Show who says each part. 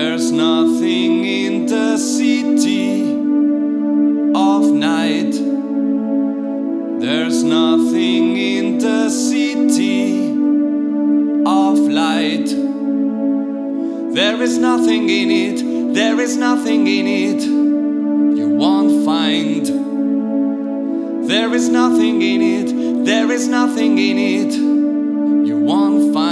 Speaker 1: There's nothing in the city of night. There's nothing in the city of light. There is nothing in it, there is nothing in it you won't find. There is nothing in it, there is nothing in it you won't find.